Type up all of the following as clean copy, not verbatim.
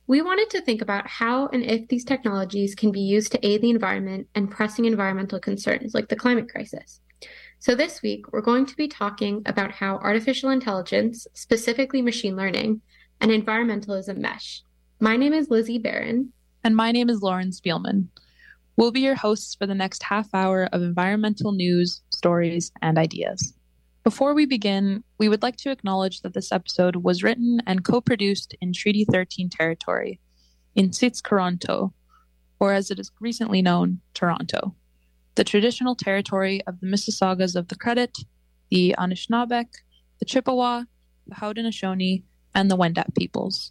We wanted to think about how and if these technologies can be used to aid the environment and pressing environmental concerns like the climate crisis. So this week, we're going to be talking about how artificial intelligence, specifically machine learning, and environmentalism mesh. My name is Lizzie Barron. And my name is Lauren Spielman. We'll be your hosts for the next half hour of environmental news, stories, and ideas. Before we begin, we would like to acknowledge that this episode was written and co-produced in Treaty 13 territory, in Sitz-Toronto, or as it is recently known, Toronto, the traditional territory of the Mississaugas of the Credit, the Anishinaabeg, the Chippewa, the Haudenosaunee, and the Wendat peoples.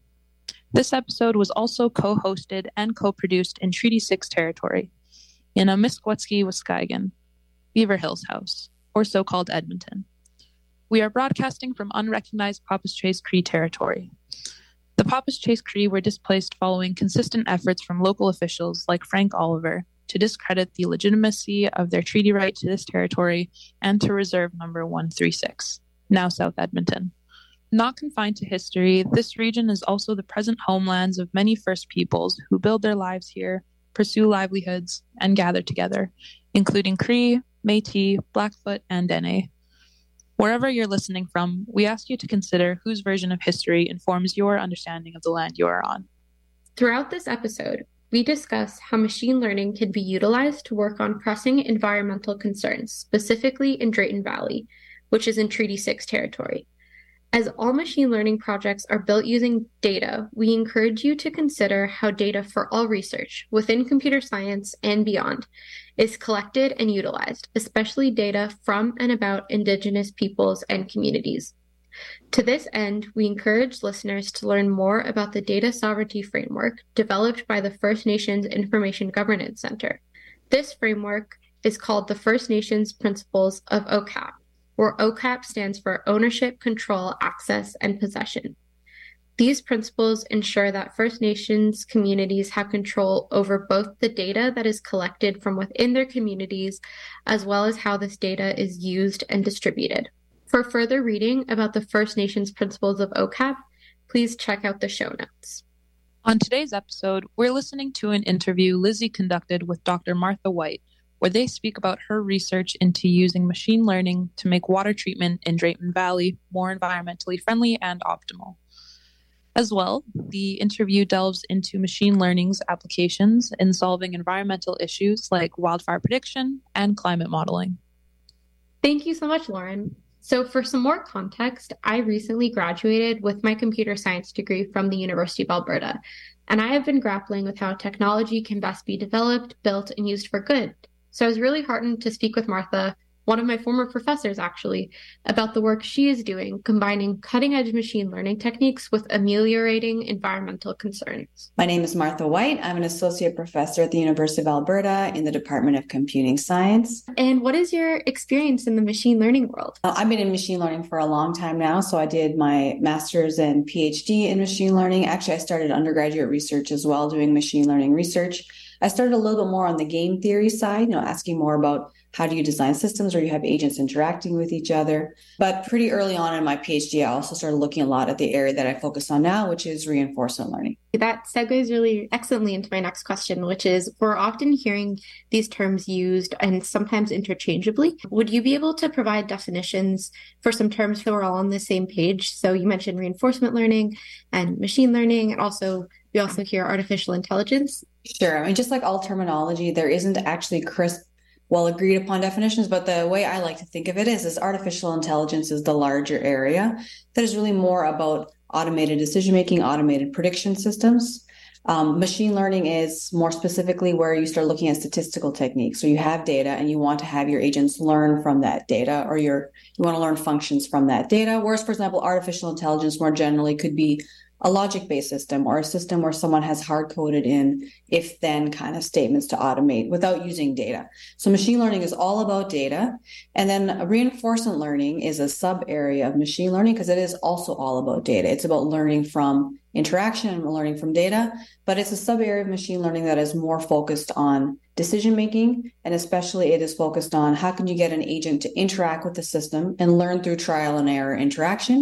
This episode was also co-hosted and co-produced in Treaty 6 territory, in Amiskwatsky, Waskagan, Beaver Hills House, or so-called Edmonton. We are broadcasting from unrecognized Papas-Chase Cree territory. The Papas-Chase Cree were displaced following consistent efforts from local officials like Frank Oliver to discredit the legitimacy of their treaty right to this territory and to reserve number 136, now South Edmonton. Not confined to history, this region is also the present homelands of many First Peoples who build their lives here, pursue livelihoods, and gather together, including Cree, Métis, Blackfoot, and Dene. Wherever you're listening from, we ask you to consider whose version of history informs your understanding of the land you are on. Throughout this episode, we discuss how machine learning can be utilized to work on pressing environmental concerns, specifically in Drayton Valley, which is in Treaty 6 territory. As all machine learning projects are built using data, we encourage you to consider how data for all research, within computer science and beyond, is collected and utilized, especially data from and about Indigenous peoples and communities. To this end, we encourage listeners to learn more about the data sovereignty framework developed by the First Nations Information Governance Center. This framework is called the First Nations Principles of OCAP, where OCAP stands for Ownership, Control, Access, and Possession. These principles ensure that First Nations communities have control over both the data that is collected from within their communities, as well as how this data is used and distributed. For further reading about the First Nations Principles of OCAP, please check out the show notes. On today's episode, we're listening to an interview Lizzie conducted with Dr. Martha White, where they speak about her research into using machine learning to make water treatment in Drayton Valley more environmentally friendly and optimal. As well, the interview delves into machine learning's applications in solving environmental issues like wildfire prediction and climate modeling. Thank you so much, Lauren. So for some more context, I recently graduated with my computer science degree from the University of Alberta, and I have been grappling with how technology can best be developed, built, and used for good. So I was really heartened to speak with Martha, one of my former professors actually, about the work she is doing, combining cutting-edge machine learning techniques with ameliorating environmental concerns. My name is Martha White. I'm an associate professor at the University of Alberta in the Department of Computing Science. And what is your experience in the machine learning world? I've been in machine learning for a long time now. So I did my master's and PhD in machine learning. Actually, I started undergraduate research as well, doing machine learning research. I started a little bit more on the game theory side, asking more about how do you design systems where you have agents interacting with each other. But pretty early on in my PhD, I also started looking a lot at the area that I focus on now, which is reinforcement learning. That segues really excellently into my next question, which is we're often hearing these terms used and sometimes interchangeably. Would you be able to provide definitions for some terms so we're all on the same page? So you mentioned reinforcement learning and machine learning, and we also hear artificial intelligence. Sure. Just like all terminology, there isn't actually crisp, well agreed upon definitions, but the way I like to think of it is artificial intelligence is the larger area that is really more about automated decision-making, automated prediction systems. Machine learning is more specifically where you start looking at statistical techniques. So you have data and you want to have your agents learn from that data, or you want to learn functions from that data. Whereas, for example, artificial intelligence more generally could be a logic-based system or a system where someone has hard-coded in if-then kind of statements to automate without using data. So machine learning is all about data. And then reinforcement learning is a sub-area of machine learning because it is also all about data. It's about learning from interaction and learning from data, but it's a sub-area of machine learning that is more focused on decision-making, and especially it is focused on how can you get an agent to interact with the system and learn through trial and error interaction,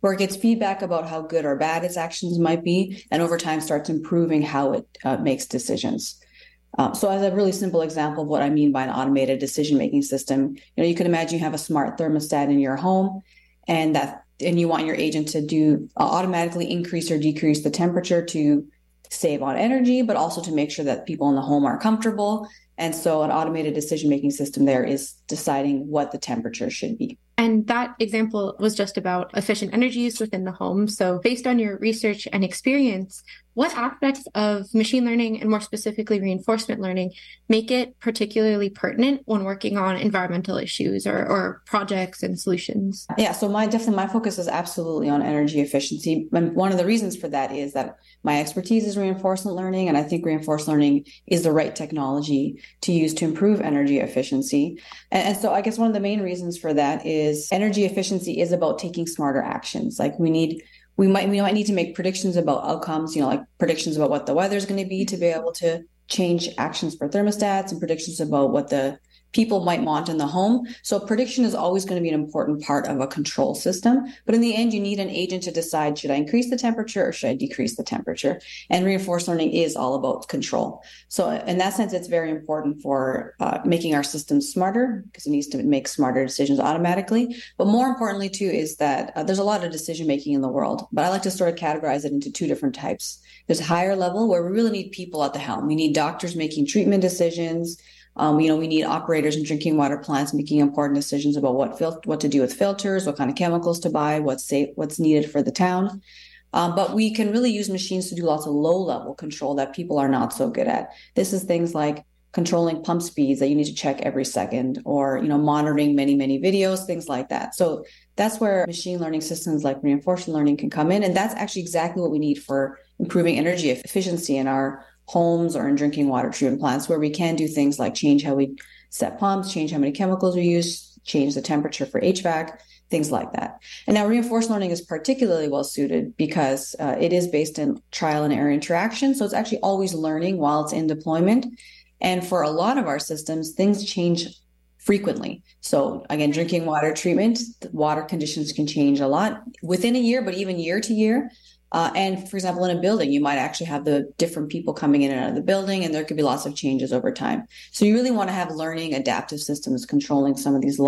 where it gets feedback about how good or bad its actions might be, and over time starts improving how it makes decisions. So as a really simple example of what I mean by an automated decision-making system, you can imagine you have a smart thermostat in your home, and you want your agent to do automatically increase or decrease the temperature to save on energy, but also to make sure that people in the home are comfortable. And so an automated decision-making system there is deciding what the temperature should be. And that example was just about efficient energy use within the home. So based on your research and experience, what aspects of machine learning, and more specifically reinforcement learning, make it particularly pertinent when working on environmental issues or projects and solutions? Yeah, so my focus is absolutely on energy efficiency. And one of the reasons for that is that my expertise is reinforcement learning, and I think reinforcement learning is the right technology to use to improve energy efficiency. And so I guess one of the main reasons for that is energy efficiency is about taking smarter actions. Like we might need to make predictions about outcomes, like predictions about what the weather is going to be to be able to change actions for thermostats, and predictions about what the people might want in the home. So prediction is always going to be an important part of a control system. But in the end, you need an agent to decide, should I increase the temperature or should I decrease the temperature? And reinforcement learning is all about control. So in that sense, it's very important for making our systems smarter, because it needs to make smarter decisions automatically. But more importantly, too, is that there's a lot of decision making in the world. But I like to sort of categorize it into two different types. There's higher level, where we really need people at the helm. We need doctors making treatment decisions. We need operators in drinking water plants making important decisions about what to do with filters, what kind of chemicals to buy, what's needed for the town. But we can really use machines to do lots of low-level control that people are not so good at. This is things like controlling pump speeds that you need to check every second, or monitoring many, many videos, things like that. So that's where machine learning systems like reinforcement learning can come in, and that's actually exactly what we need for improving energy efficiency in our homes or in drinking water treatment plants, where we can do things like change how we set pumps, change how many chemicals we use, change the temperature for HVAC, things like that. And now reinforcement learning is particularly well suited because it is based in trial and error interaction. So it's actually always learning while it's in deployment. And for a lot of our systems, things change frequently. So again, drinking water treatment, water conditions can change a lot within a year, but even year to year. And for example, in a building, you might actually have the different people coming in and out of the building, and there could be lots of changes over time. So you really want to have learning adaptive systems controlling some of these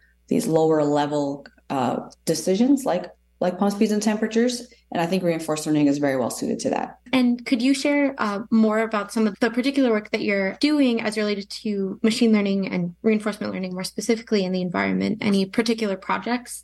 lower level decisions like pump speeds and temperatures. And I think reinforcement learning is very well suited to that. And could you share more about some of the particular work that you're doing as related to machine learning and reinforcement learning, more specifically in the environment? Any particular projects,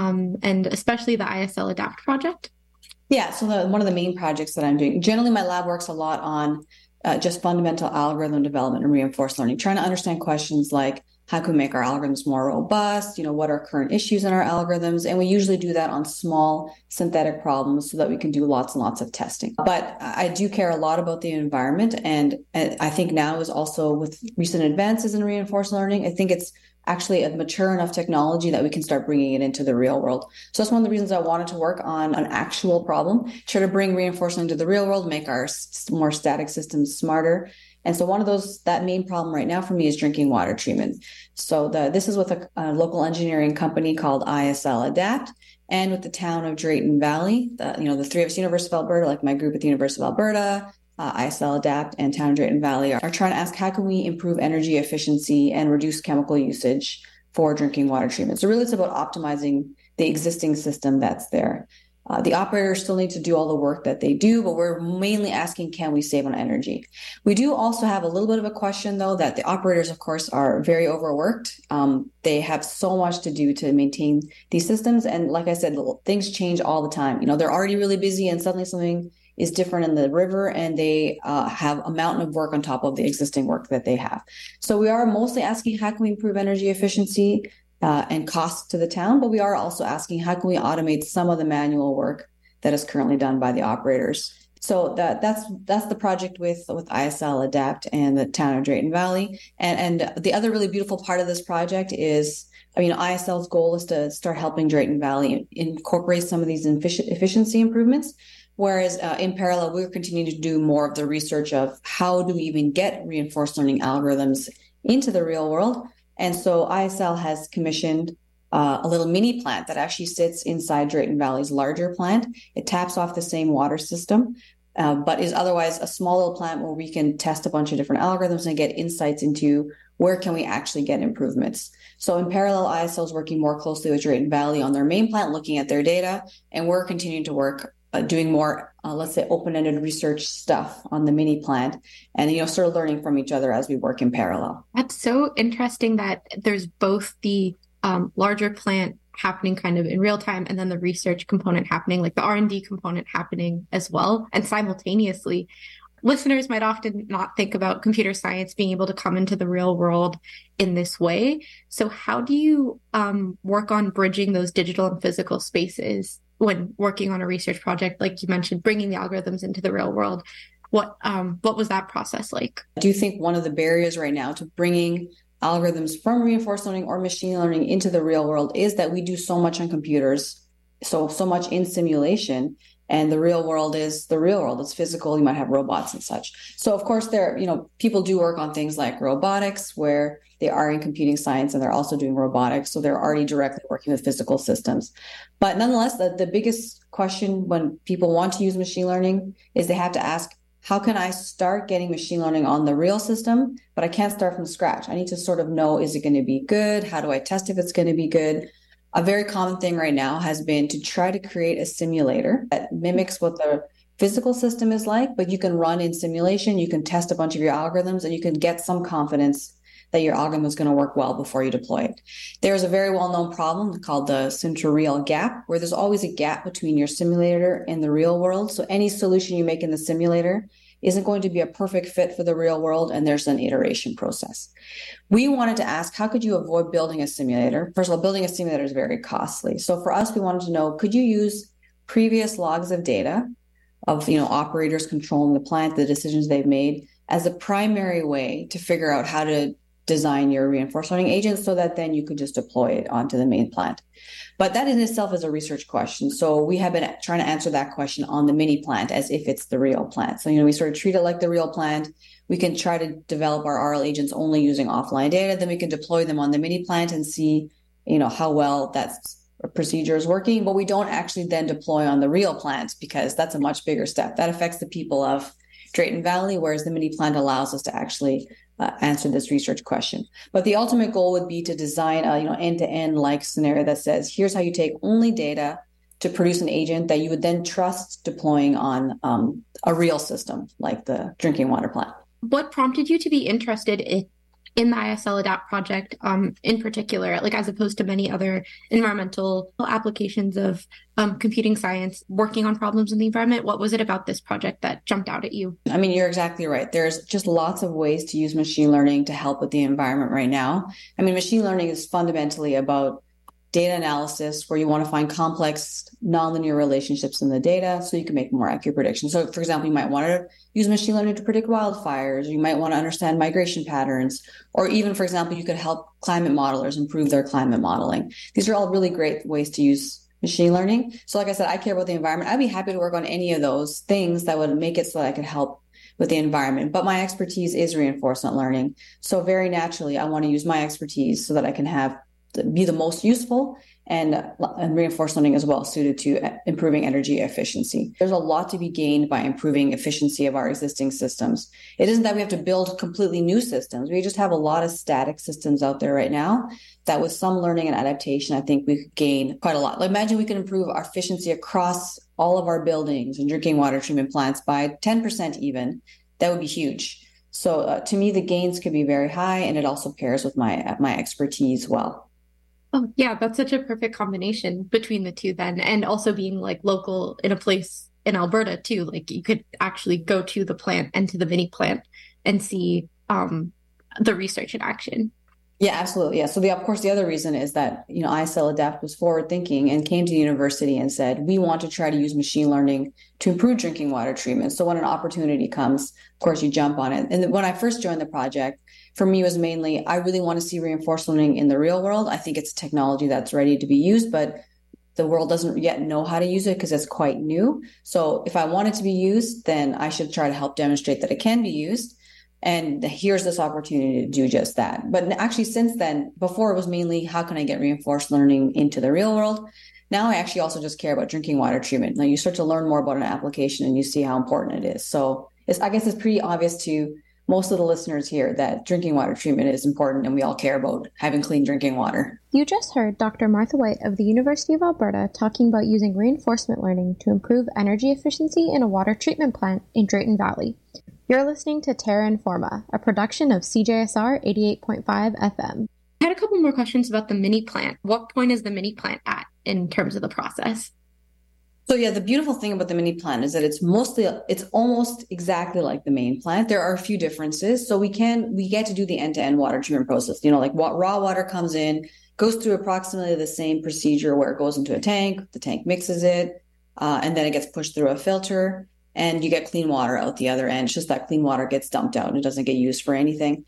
and especially the ISL Adapt project? Yeah, so one of the main projects that I'm doing, generally my lab works a lot on just fundamental algorithm development and reinforcement learning, trying to understand questions like, how can we make our algorithms more robust? What are current issues in our algorithms? And we usually do that on small synthetic problems so that we can do lots and lots of testing. But I do care a lot about the environment. And I think now is also, with recent advances in reinforcement learning, I think it's actually a mature enough technology that we can start bringing it into the real world. So that's one of the reasons I wanted to work on an actual problem, try to bring reinforcement into the real world, make our more static systems smarter. And so that main problem right now for me is drinking water treatment. So this is with a local engineering company called ISL Adapt, and with the town of Drayton Valley, the three of us, University of Alberta, like my group at the University of Alberta, ISL Adapt and Town of Drayton Valley are trying to ask, how can we improve energy efficiency and reduce chemical usage for drinking water treatment? So really it's about optimizing the existing system that's there. The operators still need to do all the work that they do, but we're mainly asking, can we save on energy? We do also have a little bit of a question, though, that the operators, of course, are very overworked. They have so much to do to maintain these systems. And like I said, things change all the time. They're already really busy, and suddenly something is different in the river, and they have a mountain of work on top of the existing work that they have. So we are mostly asking, how can we improve energy efficiency and costs to the town? But we are also asking, how can we automate some of the manual work that is currently done by the operators? So that's the project with ISL Adapt and the town of Drayton Valley. And the other really beautiful part of this project is, ISL's goal is to start helping Drayton Valley incorporate some of these efficiency improvements. Whereas in parallel, we're continuing to do more of the research of how do we even get reinforcement learning algorithms into the real world. And so ISL has commissioned a little mini plant that actually sits inside Drayton Valley's larger plant. It taps off the same water system, but is otherwise a small little plant where we can test a bunch of different algorithms and get insights into where can we actually get improvements. So in parallel, ISL is working more closely with Drayton Valley on their main plant, looking at their data, and we're continuing to work doing more, let's say, open-ended research stuff on the mini plant, and sort of learning from each other as we work in parallel. That's so interesting that there's both the larger plant happening kind of in real time, and then the research component happening, like the R&D component happening as well, and simultaneously. Listeners might often not think about computer science being able to come into the real world in this way. So how do you work on bridging those digital and physical spaces when working on a research project, like you mentioned, bringing the algorithms into the real world? What was that process like? I do think one of the barriers right now to bringing algorithms from reinforcement learning or machine learning into the real world is that we do so much on computers, so much in simulation. And the real world is the real world. It's physical. You might have robots and such. So of course, people do work on things like robotics, where they are in computing science and they're also doing robotics. So they're already directly working with physical systems. But nonetheless, the biggest question when people want to use machine learning is they have to ask, how can I start getting machine learning on the real system? But I can't start from scratch. I need to sort of know, is it going to be good? How do I test if it's going to be good? A very common thing right now has been to try to create a simulator that mimics what the physical system is like, but you can run in simulation, you can test a bunch of your algorithms, and you can get some confidence that your algorithm is going to work well before you deploy it. There's a very well-known problem called the Sintra-real gap, where there's always a gap between your simulator and the real world. So any solution you make in the simulator isn't going to be a perfect fit for the real world, and there's an iteration process. We wanted to ask, how could you avoid building a simulator? First of all, building a simulator is very costly. So for us, we wanted to know, could you use previous logs of data of operators controlling the plant, the decisions they've made, as a primary way to figure out how to design your reinforcement learning agent so that then you could just deploy it onto the main plant. But that in itself is a research question. So we have been trying to answer that question on the mini plant as if it's the real plant. So, we sort of treat it like the real plant. We can try to develop our RL agents only using offline data. Then we can deploy them on the mini plant and see, how well that procedure is working. But we don't actually then deploy on the real plant because that's a much bigger step. That affects the people of Drayton Valley, whereas the mini plant allows us to actually answer this research question. But the ultimate goal would be to design a end-to-end like scenario that says, here's how you take only data to produce an agent that you would then trust deploying on a real system like the drinking water plant. What prompted you to be interested in the ISL Adapt project in particular, like as opposed to many other environmental applications of computing science working on problems in the environment? What was it about this project that jumped out at you? I mean, you're exactly right. There's just lots of ways to use machine learning to help with the environment right now. I mean, machine learning is fundamentally about data analysis, where you want to find complex nonlinear relationships in the data so you can make more accurate predictions. So, for example, you might want to use machine learning to predict wildfires. You might want to understand migration patterns, or even, for example, you could help climate modelers improve their climate modeling. These are all really great ways to use machine learning. So, like I said, I care about the environment. I'd be happy to work on any of those things that would make it so that I could help with the environment. But my expertise is reinforcement learning. So very naturally, I want to use my expertise so that I can be the most useful, and reinforcement learning as well suited to improving energy efficiency. There's a lot to be gained by improving efficiency of our existing systems. It isn't that we have to build completely new systems. We just have a lot of static systems out there right now that with some learning and adaptation, I think we could gain quite a lot. Like imagine we could improve our efficiency across all of our buildings and drinking water treatment plants by 10% even. That would be huge. So to me, the gains could be very high, and it also pairs with my expertise well. Oh, yeah, that's such a perfect combination between the two then. And also being like local in a place in Alberta too. Like you could actually go to the plant and to the mini plant and see the research in action. Yeah, absolutely. Yeah. So of course, the other reason is that, ISL Adapt was forward thinking and came to the university and said, we want to try to use machine learning to improve drinking water treatment. So when an opportunity comes, of course, you jump on it. And when I first joined the project, for me, it was mainly, I really want to see reinforcement learning in the real world. I think it's a technology that's ready to be used, but the world doesn't yet know how to use it because it's quite new. So if I want it to be used, then I should try to help demonstrate that it can be used. And here's this opportunity to do just that. But actually, since then, before it was mainly how can I get reinforced learning into the real world? Now I actually also just care about drinking water treatment. Now you start to learn more about an application and you see how important it is. So I guess it's pretty obvious to most of the listeners here that drinking water treatment is important and we all care about having clean drinking water. You just heard Dr. Martha White of the University of Alberta talking about using reinforcement learning to improve energy efficiency in a water treatment plant in Drayton Valley. You're listening to Terra Informa, a production of CJSR 88.5 FM. I had a couple more questions about the mini plant. What point is the mini plant at in terms of the process? So yeah, the beautiful thing about the mini plant is that it's almost exactly like the main plant. There are a few differences. So we get to do the end-to-end water treatment process. Like raw water comes in, goes through approximately the same procedure where it goes into a tank, the tank mixes it, and then it gets pushed through a filter, and you get clean water out the other end. It's just that clean water gets dumped out and it doesn't get used for anything.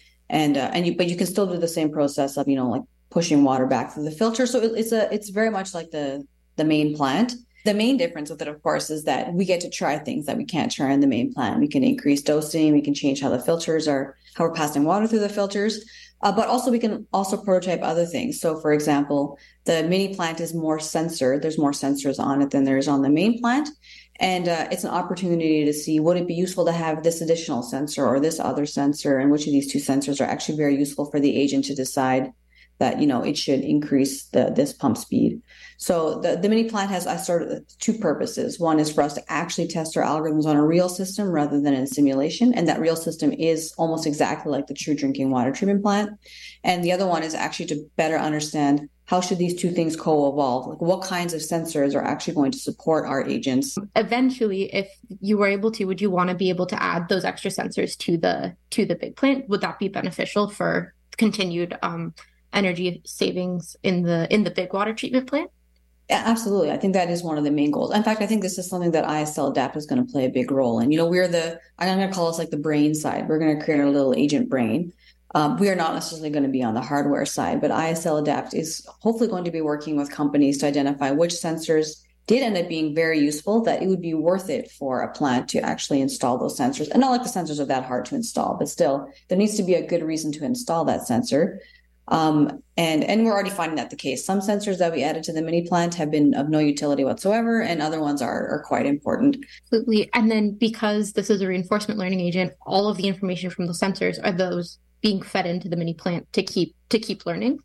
But you can still do the same process of, like pushing water back through the filter. So it's very much like the main plant. The main difference with it, of course, is that we get to try things that we can't try in the main plant. We can increase dosing. We can change how we're passing water through the filters. But also we can also prototype other things. So for example, the mini plant is more censored. There's more sensors on it than there's on the main plant. And it's an opportunity to see, would it be useful to have this additional sensor or this other sensor, and which of these two sensors are actually very useful for the agent to decide that, it should increase this pump speed. So the mini plant has two purposes. One is for us to actually test our algorithms on a real system rather than in simulation. And that real system is almost exactly like the true drinking water treatment plant. And the other one is actually to better understand how should these two things co-evolve? Like what kinds of sensors are actually going to support our agents? Eventually, if you were able to, would you want to be able to add those extra sensors to the big plant? Would that be beneficial for continued energy savings in the big water treatment plant? Yeah, absolutely. I think that is one of the main goals. In fact, I think this is something that ISL Adapt is going to play a big role in. I'm going to call us like the brain side. We're going to create our little agent brain. We are not necessarily going to be on the hardware side, but ISL Adapt is hopefully going to be working with companies to identify which sensors did end up being very useful, that it would be worth it for a plant to actually install those sensors. And not like the sensors are that hard to install, but still, there needs to be a good reason to install that sensor. And we're already finding that the case. Some sensors that we added to the mini plant have been of no utility whatsoever, and other ones are quite important. Absolutely. And then because this is a reinforcement learning agent, all of the information from the sensors are those being fed into the mini plant to keep learning.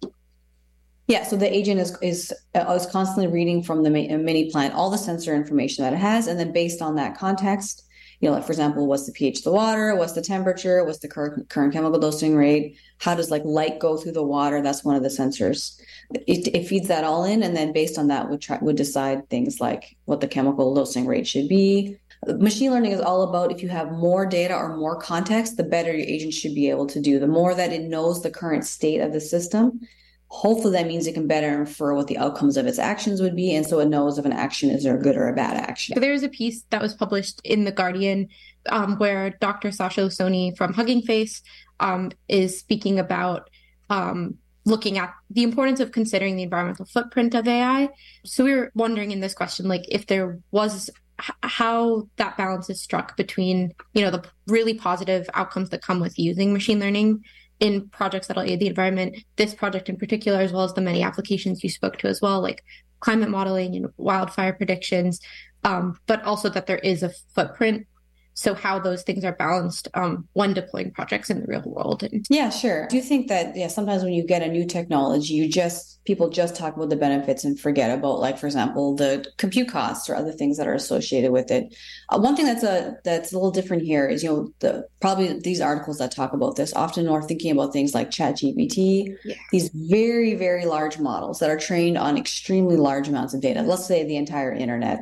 Yeah, so the agent is constantly reading from the mini plant all the sensor information that it has, and then based on that context, like for example, what's the pH of the water, what's the temperature, what's the current chemical dosing rate, how does light go through the water? That's one of the sensors. It feeds that all in, and then based on that, would decide things like what the chemical dosing rate should be. Machine learning is all about, if you have more data or more context, the better your agent should be able to do. The more that it knows the current state of the system, hopefully that means it can better infer what the outcomes of its actions would be. And so it knows if an action is a good or a bad action. So there's a piece that was published in The Guardian where Dr. Sasha Usoni from Hugging Face is speaking about looking at the importance of considering the environmental footprint of AI. So we were wondering in this question, if there was how that balance is struck between, the really positive outcomes that come with using machine learning in projects that'll aid the environment, this project in particular, as well as the many applications you spoke to as well, like climate modeling and wildfire predictions, but also that there is a footprint. So how those things are balanced when deploying projects in the real world. Yeah, sure. Do you think that, sometimes when you get a new technology, people just talk about the benefits and forget about, for example, the compute costs or other things that are associated with it? One thing that's a little different here is, probably these articles that talk about this often are thinking about things like ChatGPT, these very, very large models that are trained on extremely large amounts of data, let's say the entire internet.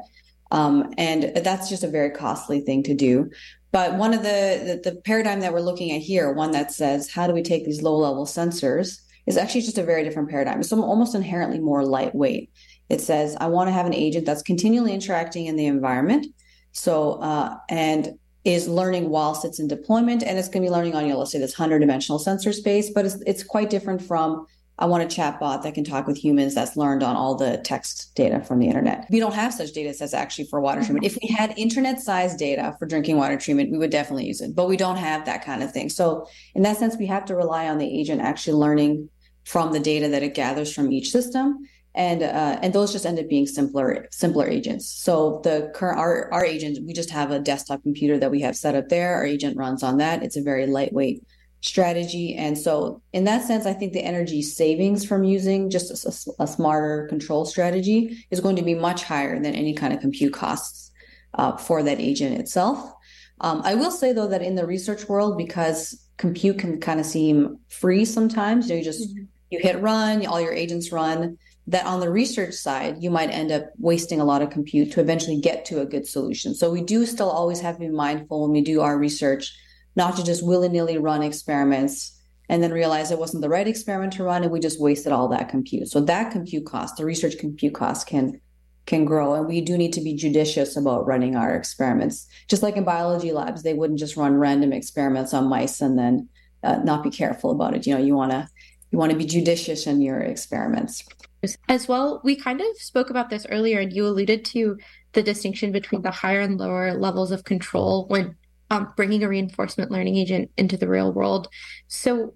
And that's just a very costly thing to do. But one of the paradigm that we're looking at here, one that says, how do we take these low-level sensors, is actually just a very different paradigm. It's almost inherently more lightweight. It says, I want to have an agent that's continually interacting in the environment. So, and is learning whilst it's in deployment, and it's going to be learning on, let's say this 100-dimensional sensor space, but it's quite different from I want a chatbot that can talk with humans that's learned on all the text data from the internet. We don't have such data sets actually for water treatment. If we had internet-sized data for drinking water treatment, we would definitely use it, but we don't have that kind of thing. So in that sense, we have to rely on the agent actually learning from the data that it gathers from each system. And those just end up being simpler agents. So our agent, we just have a desktop computer that we have set up there. Our agent runs on that. It's a very lightweight strategy. And so in that sense, I think the energy savings from using just a smarter control strategy is going to be much higher than any kind of compute costs for that agent itself. I will say, though, that in the research world, because compute can kind of seem free sometimes, you hit run, all your agents run, that on the research side, you might end up wasting a lot of compute to eventually get to a good solution. So we do still always have to be mindful when we do our research, not to just willy-nilly run experiments and then realize it wasn't the right experiment to run and we just wasted all that compute. So that compute cost, the research compute cost can grow. And we do need to be judicious about running our experiments. Just like in biology labs, they wouldn't just run random experiments on mice and then not be careful about it. You want to be judicious in your experiments. As well, we kind of spoke about this earlier, and you alluded to the distinction between the higher and lower levels of control when bringing a reinforcement learning agent into the real world. So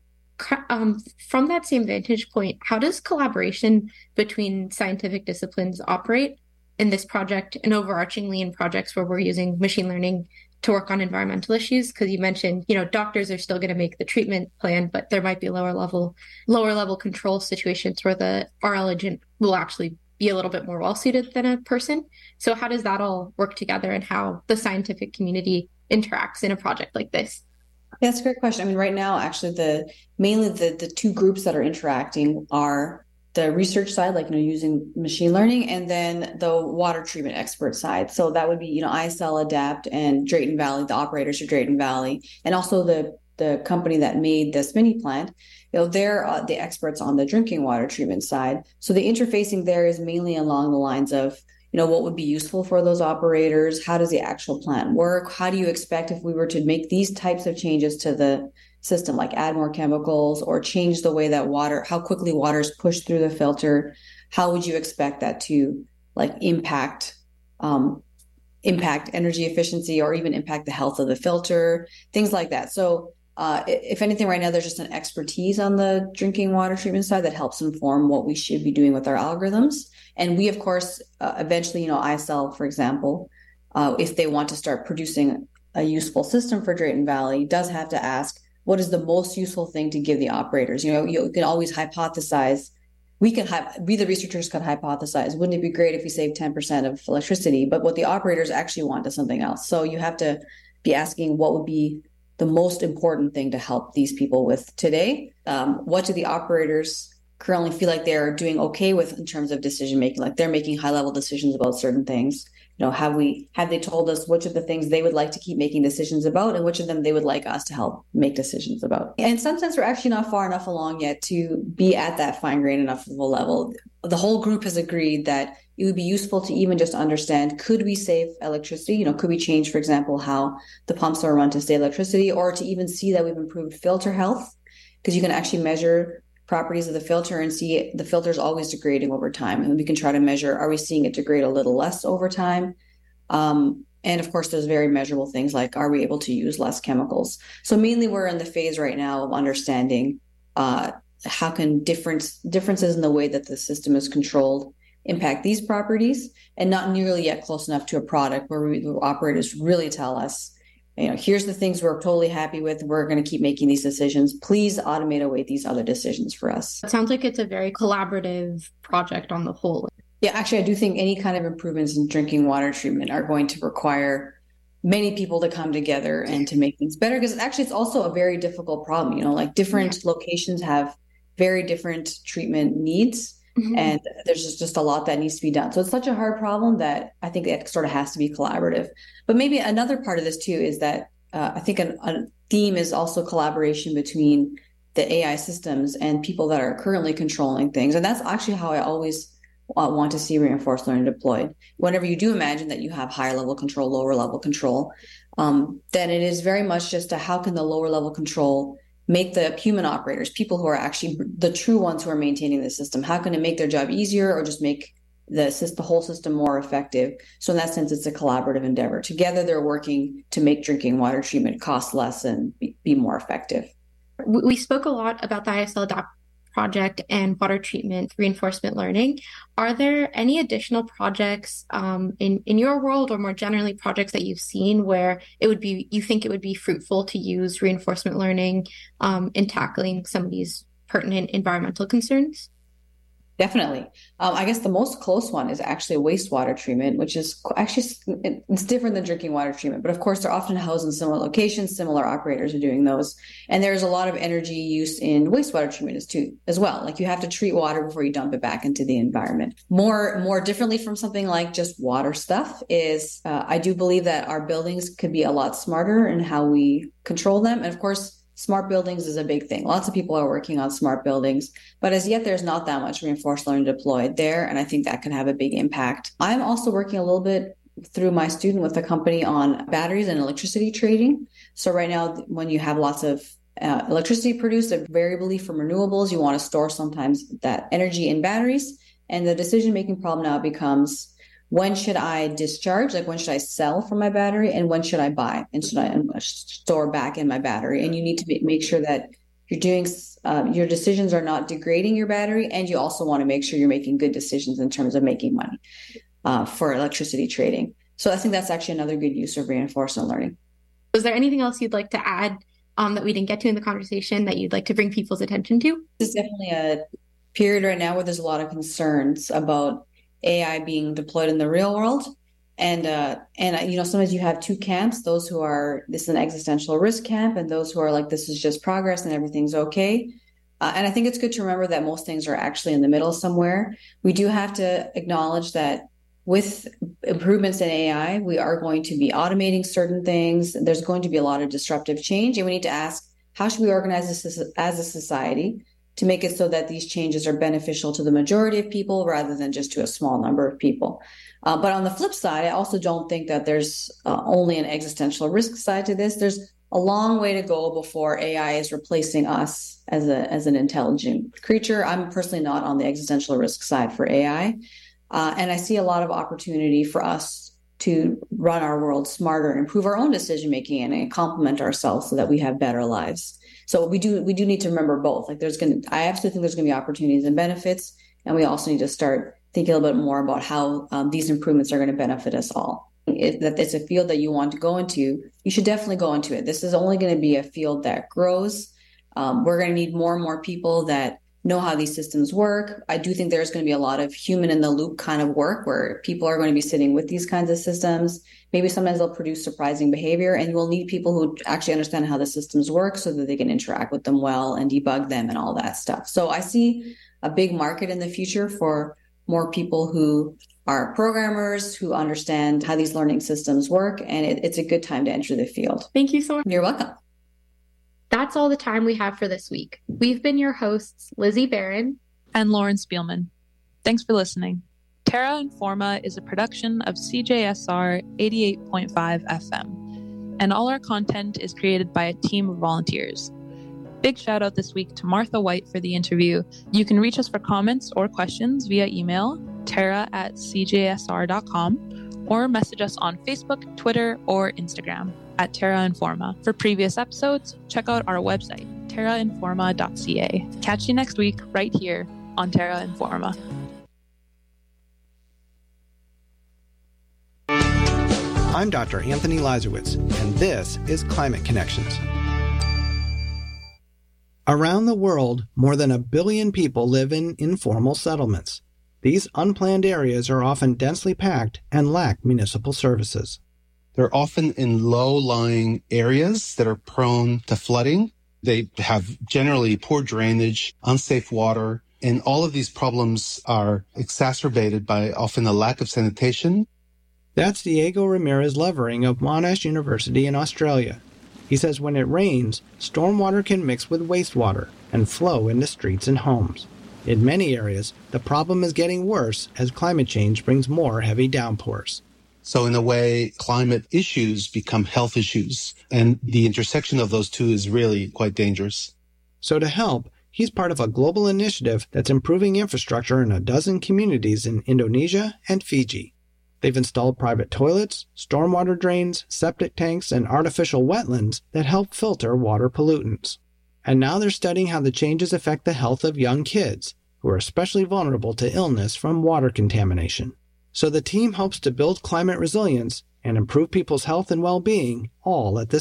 from that same vantage point, how does collaboration between scientific disciplines operate in this project and overarchingly in projects where we're using machine learning to work on environmental issues? Because you mentioned, doctors are still going to make the treatment plan, but there might be lower level control situations where the RL agent will actually be a little bit more well suited than a person. So how does that all work together, and how the scientific community interacts in a project like this? Yeah, that's a great question. I mean, right now, actually, mainly the two groups that are interacting are the research side, like using machine learning, and then the water treatment expert side. So that would be ISL, Adapt, and Drayton Valley. The operators are Drayton Valley, and also the company that made this mini plant. They're the experts on the drinking water treatment side. So the interfacing there is mainly along the lines of what would be useful for those operators. How does the actual plant work? How do you expect if we were to make these types of changes to the system, like add more chemicals or change the way that how quickly water is pushed through the filter? How would you expect that to impact energy efficiency or even impact the health of the filter, things like that. So if anything, right now, there's just an expertise on the drinking water treatment side that helps inform what we should be doing with our algorithms. And we, of course, eventually, ISL, for example, if they want to start producing a useful system for Drayton Valley, does have to ask, what is the most useful thing to give the operators? You can always hypothesize. We the researchers could hypothesize, wouldn't it be great if we saved 10% of electricity? But what the operators actually want is something else. So you have to be asking what would be the most important thing to help these people with today. What do the operators currently feel like they're doing okay with in terms of decision making? Like they're making high level decisions about certain things. Have they told us which of the things they would like to keep making decisions about and which of them they would like us to help make decisions about? And in some sense, we're actually not far enough along yet to be at that fine-grained enough of a level. The whole group has agreed that it would be useful to even just understand, could we save electricity? Could we change, for example, how the pumps are run to save electricity, or to even see that we've improved filter health? Because you can actually measure properties of the filter and see the filter is always degrading over time. And we can try to measure, are we seeing it degrade a little less over time? And of course, there's very measurable things like, are we able to use less chemicals? So mainly we're in the phase right now of understanding how can differences in the way that the system is controlled impact these properties, and not nearly yet close enough to a product where the operators really tell us, here's the things we're totally happy with. We're going to keep making these decisions. Please automate away these other decisions for us. It sounds like it's a very collaborative project on the whole. Yeah, actually, I do think any kind of improvements in drinking water treatment are going to require many people to come together and to make things better, because actually it's also a very difficult problem. Different locations have very different treatment needs. Mm-hmm. And there's just a lot that needs to be done. So it's such a hard problem that I think it sort of has to be collaborative. But maybe another part of this too is that I think a theme is also collaboration between the AI systems and people that are currently controlling things. And that's actually how I always want to see reinforced learning deployed. Whenever you do imagine that you have higher level control, lower level control, then it is very much just how can the lower level control make the human operators, people who are actually the true ones who are maintaining the system, how can it make their job easier or just make the whole system more effective? So in that sense, it's a collaborative endeavor. Together, they're working to make drinking water treatment cost less and be more effective. We spoke a lot about the ISL ADAPT project and water treatment reinforcement learning. Are there any additional projects in your world, or more generally projects that you've seen where you think it would be fruitful to use reinforcement learning in tackling some of these pertinent environmental concerns? Definitely. I guess the most close one is actually wastewater treatment, which is actually, it's different than drinking water treatment. But of course, they're often housed in similar locations. Similar operators are doing those. And there's a lot of energy use in wastewater treatment as well. Like you have to treat water before you dump it back into the environment. More differently from something like just water stuff is I do believe that our buildings could be a lot smarter in how we control them. And of course, smart buildings is a big thing. Lots of people are working on smart buildings, but as yet there's not that much reinforced learning deployed there. And I think that can have a big impact. I'm also working a little bit through my student with a company on batteries and electricity trading. So right now, when you have lots of electricity produced variably from renewables, you want to store sometimes that energy in batteries. And the decision-making problem now becomes, when should I discharge? Like when should I sell from my battery, and when should I buy and should I store back in my battery? And you need to make sure that you're doing your decisions are not degrading your battery, and you also want to make sure you're making good decisions in terms of making money for electricity trading. So I think that's actually another good use of reinforcement learning. Was there anything else you'd like to add that we didn't get to in the conversation that you'd like to bring people's attention to? This is definitely a period right now where there's a lot of concerns about AI being deployed in the real world. And sometimes you have two camps, those who are, this is an existential risk camp, and those who are like, this is just progress and everything's okay. And I think it's good to remember that most things are actually in the middle somewhere. We do have to acknowledge that with improvements in AI, we are going to be automating certain things. There's going to be a lot of disruptive change. And we need to ask, how should we organize this as a society to make it so that these changes are beneficial to the majority of people rather than just to a small number of people. But on the flip side, I also don't think that there's only an existential risk side to this. There's a long way to go before AI is replacing us as an intelligent creature. I'm personally not on the existential risk side for AI. And I see a lot of opportunity for us to run our world smarter and improve our own decision-making and complement ourselves so that we have better lives. So we do need to remember both. Like I absolutely think there's going to be opportunities and benefits, and we also need to start thinking a little bit more about how these improvements are going to benefit us all. If it's a field that you want to go into, you should definitely go into it. This is only going to be a field that grows. We're going to need more and more people that know how these systems work. I do think there's going to be a lot of human in the loop kind of work where people are going to be sitting with these kinds of systems. Maybe sometimes they'll produce surprising behavior, and we'll need people who actually understand how the systems work so that they can interact with them well and debug them and all that stuff. So I see a big market in the future for more people who are programmers, who understand how these learning systems work, and it's a good time to enter the field. Thank you so much. You're welcome. That's all the time we have for this week. We've been your hosts, Lizzie Barron and Lauren Spielman. Thanks for listening. Terra Informa is a production of CJSR 88.5 FM, and all our content is created by a team of volunteers. Big shout out this week to Martha White for the interview. You can reach us for comments or questions via email, terra@cjsr.com, or message us on Facebook, Twitter, or Instagram at Terra Informa. For previous episodes, check out our website, terrainforma.ca. Catch you next week right here on Terra Informa. I'm Dr. Anthony Lazarowitz, and this is Climate Connections. Around the world, more than 1 billion people live in informal settlements. These unplanned areas are often densely packed and lack municipal services. They're often in low-lying areas that are prone to flooding. They have generally poor drainage, unsafe water, and all of these problems are exacerbated by often a lack of sanitation. That's Diego Ramirez Levering of Monash University in Australia. He says when it rains, stormwater can mix with wastewater and flow into streets and homes. In many areas, the problem is getting worse as climate change brings more heavy downpours. So in a way, climate issues become health issues. And the intersection of those two is really quite dangerous. So to help, he's part of a global initiative that's improving infrastructure in a dozen communities in Indonesia and Fiji. They've installed private toilets, stormwater drains, septic tanks, and artificial wetlands that help filter water pollutants. And now they're studying how the changes affect the health of young kids, who are especially vulnerable to illness from water contamination. So the team hopes to build climate resilience and improve people's health and well-being all at the